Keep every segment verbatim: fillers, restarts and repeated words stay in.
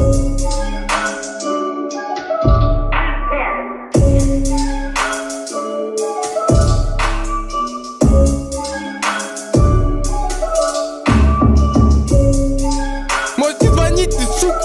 Можете звонить, ты сука.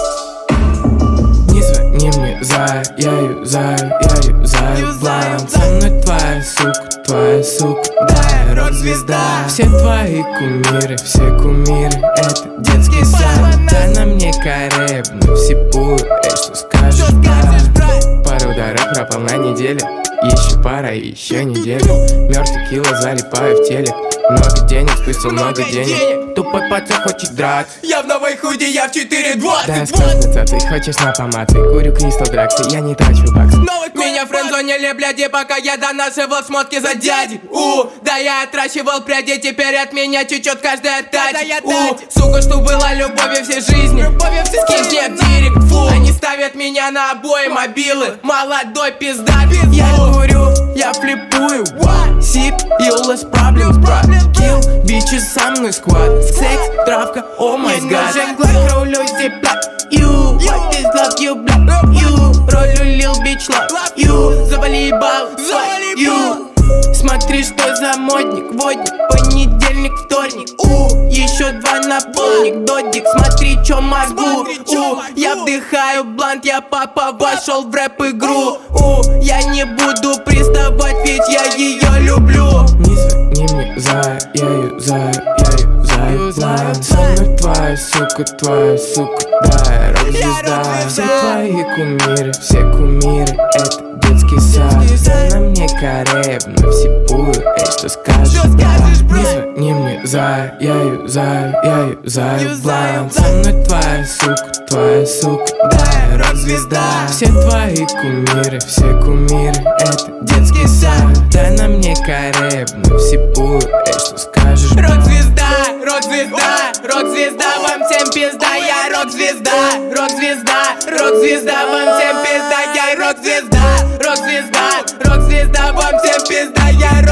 Не звони мне, зая, я юзаю, я юзаю блайнд. Со мной твоя сука, твоя сука, да, я рок-звезда. Все твои кумиры, все кумиры, это детский сад. Да на мне Корея, но всепую, эй, что скажешь, брат? Пару дорог пропал на неделю, еще пара и еще неделю. Мертвый кило, залипаю в телек. Много денег, спустил много денег. Тупой пацан хочет драться. Я в новой худи, я в четыре двадцать. Да, скажется, ты хочешь на помады. Курю Кристал Драксы, я не трачу баксы. Меня френдзонили, бляди, пока я донашивал шмотки за дяди. У, да я отращивал пряди, теперь от меня чуть-чуть каждая тачит. У, сука, что была любовью всей жизни. Скинь мне в директ, фу. Они ставят меня на обои мобилы. Молодой пиздат. Я курю, я флипую. Сип, illness problems, брат. Kill, bitches, со мной сквад. Секс, травка, о май гад. нужен глак, рулю зипла. You, what is love, you black. You, ролю lil bitch love. You, завали ебал, свай. You, смотри, что за модник, водник. Понедельник, вторник. У, еще два напомник. Додик, смотри, чё могу. У, я вдыхаю блант, я папа вошел в рэп-игру. У, я не буду приставать, ведь я ее люблю. Не звони мне, зая, я юзаю, я юзаю блайнд. Со мной твоя сука, твоя сука, да, я рок-звезда. Все твои кумиры, все кумиры, это детский сад. Да на мне Корея, но всепую, эй, что скажешь, брат? Не звони мне, зая, я юзаю, я юзаю блайнд. Со мной твоя сука, твоя сука, да, я рок-звезда. Все твои кумиры, все кумиры, это детский сад. Да на мне Корея, но всепую, эй, что скажешь, брат? Рок-звезда, рок-звезда, рок-звезда, вам всем пизда, я рок-звезда, рок-звезда, рок-звезда, вам всем пизда, я рок-звезда, рок-звезда, рок-звезда, вам всем пизда, я рок-звезда.